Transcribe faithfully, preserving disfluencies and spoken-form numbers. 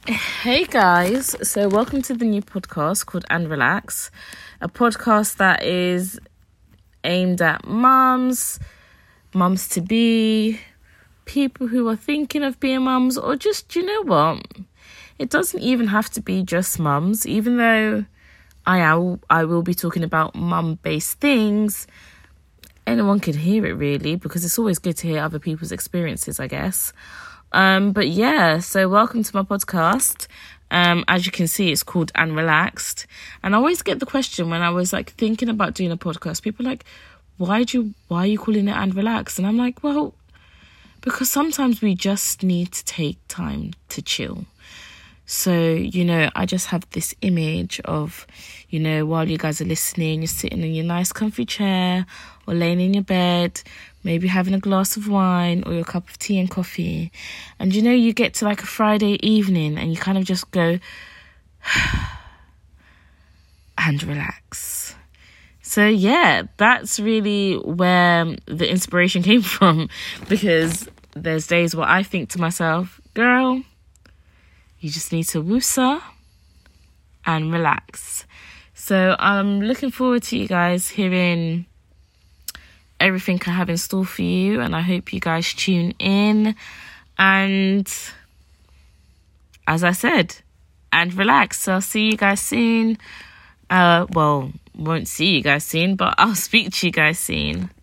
Hey guys, so welcome to the new podcast called And Relax, a podcast that is aimed at mums, mums to be, people who are thinking of being mums, or just, you know what, it doesn't even have to be just mums, even though I am, I will be talking about mum-based things. Anyone could hear it really, because it's always good to hear other people's experiences, I guess. Um, but yeah, so welcome to my podcast. Um, as you can see, it's called And Relaxed. And I always get the question when I was like thinking about doing a podcast, people are like, why do you, why are you calling it And Relaxed? And I'm like, well, because sometimes we just need to take time to chill. So, you know, I just have this image of, you know, while you guys are listening, you're sitting in your nice comfy chair or laying in your bed, maybe having a glass of wine or your cup of tea and coffee. And, you know, you get to like a Friday evening and you kind of just go and relax. So, yeah, that's really where the inspiration came from, because there's days where I think to myself, girl, you just need to woosah and relax. So I'm looking forward to you guys hearing everything I have in store for you. And I hope you guys tune in. And as I said, and relax. So I'll see you guys soon. Uh, well, won't see you guys soon, but I'll speak to you guys soon.